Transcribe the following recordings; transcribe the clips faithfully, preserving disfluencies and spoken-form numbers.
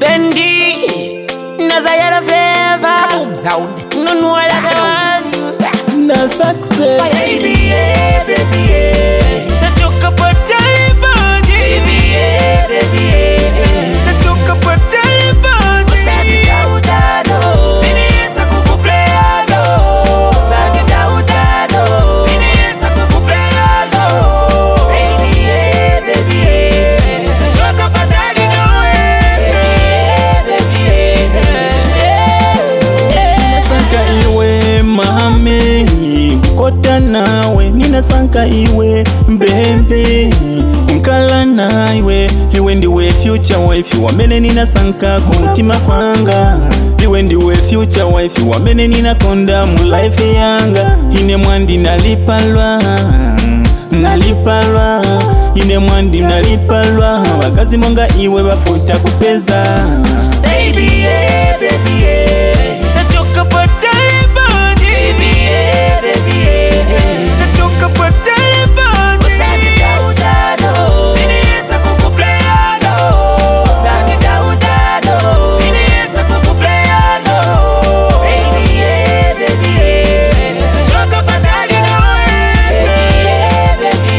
Bendy Nazayara Flavor Kaboom sound Nunwala Na success Baby yeah, baby yeah Tachoka patali body Baby yeah, baby yeah Tachoka patali body Usagi daudado Finiesa kukupleado Usagi daudado Finiesa kukupleado Baby yeah, baby yeah Tachoka patali noe Baby yeah, baby yeah Sanka iwe mame Kota nawe nina sanka iwe mbembe Kunkala na iwe Iwe ndiwe future wife Wamene nina sanka kumutima kwanga Iwe ndiwe future wife Wamene nina konda mu life yanga Ine mwandi nalipalwa Nalipalwa Ine mwandi nalipalwa Wakazi monga iwe wafuta kupeza Baby yeah, baby yeah Tachoka patali body Baby yeah, baby yeah Tachoka patali body Usagi daudado Finiesa kukupleado Usagi daudado Finiesa kukupleado Baby yeah, baby yeah Tachoka patali noe Baby yeah, baby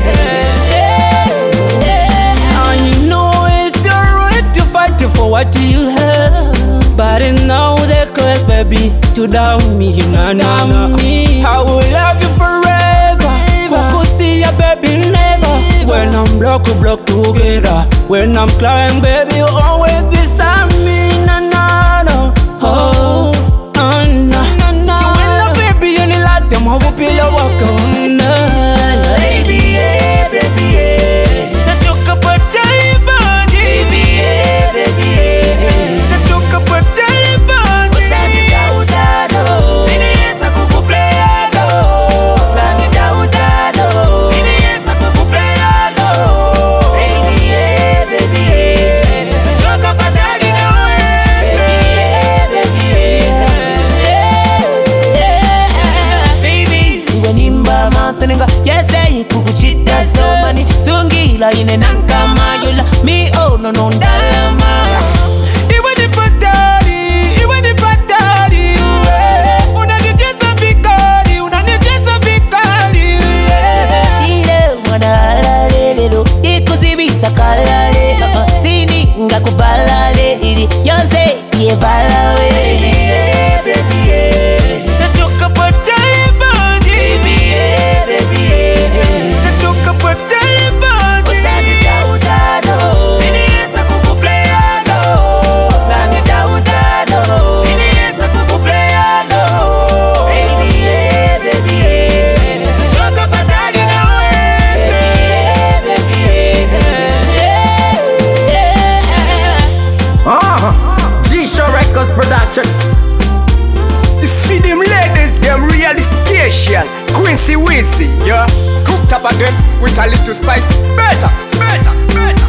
yeah I know it's your right to fight for what you have, but now they're close, baby, to down me, you know, no, no. I will love you forever. I could see ya, baby, never. When I'm block, we block together. When I'm crying, baby, you always beside me, na na na. Oh, oh, na na na. You will baby, you need like them. I will be your walk on. Baby yeah, baby yeah Tachoka patali body Baby yeah, baby yeah Tachoka patali body Usagi daudado Finiesa kukupleado Usagi daudado Finiesa kukupleado Baby yeah, baby yeah Tachoka patali noe Baby yeah, baby yeah Baby Iwe nimba masenenga Yesei kukuchita so mani Tungila ine nankama yula Mi oh no no ndalama Iwe ni patari Iwe ni patari Unanicheza vikali Unanicheza vikali Ile mwadalale lelo Ikuzibisa kalale Sini nga kubalale Ili yonse ye balawe Baby yeah, baby yeah Tachoka patali body Baby yeah, baby yeah Tachoka patali body Usagi daudado Finiesa kukupleado Usagi daudado Finiesa kukupleado Baby yeah, baby yeah Tachoka patali noe Baby yeah, baby yeah Uh-huh. G-Show Records production. You see them ladies, them really station. Quincy Wincy, yeah. Cooked up again with a little spice. Better, better, better.